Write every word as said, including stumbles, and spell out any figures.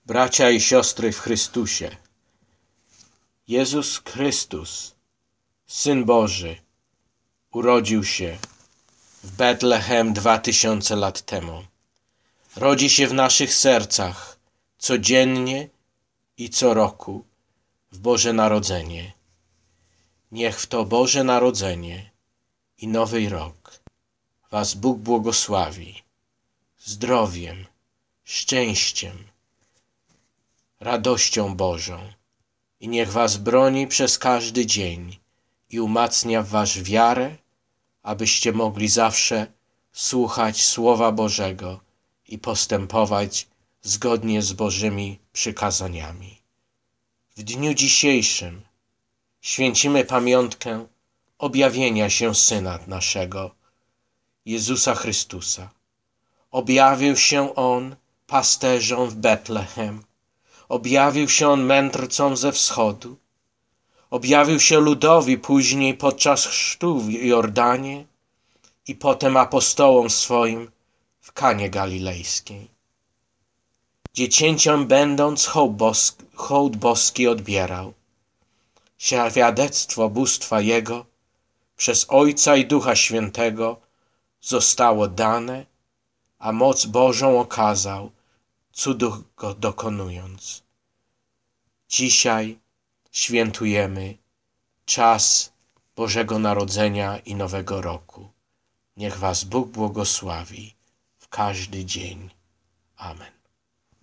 Bracia i siostry w Chrystusie, Jezus Chrystus, Syn Boży, urodził się w Betlehem dwa tysiące lat temu. Rodzi się w naszych sercach codziennie i co roku w Boże Narodzenie. Niech w to Boże Narodzenie i Nowy Rok Was Bóg błogosławi zdrowiem, szczęściem, radością Bożą i niech Was broni przez każdy dzień i umacnia w Was wiarę, abyście mogli zawsze słuchać Słowa Bożego i postępować zgodnie z Bożymi przykazaniami. W dniu dzisiejszym święcimy pamiątkę objawienia się Syna naszego, Jezusa Chrystusa. Objawił się On pasterzom w Betlehem. Objawił się On mędrcom ze wschodu. Objawił się ludowi później podczas chrztu w Jordanie i potem apostołom swoim w Kanie Galilejskiej. Dziecięciom będąc hołd boski, hołd boski odbierał. Świadectwo bóstwa Jego przez Ojca i Ducha Świętego zostało dane, a moc Bożą okazał, cudów go dokonując. Dzisiaj świętujemy czas Bożego Narodzenia i Nowego Roku. Niech Was Bóg błogosławi w każdy dzień. Amen.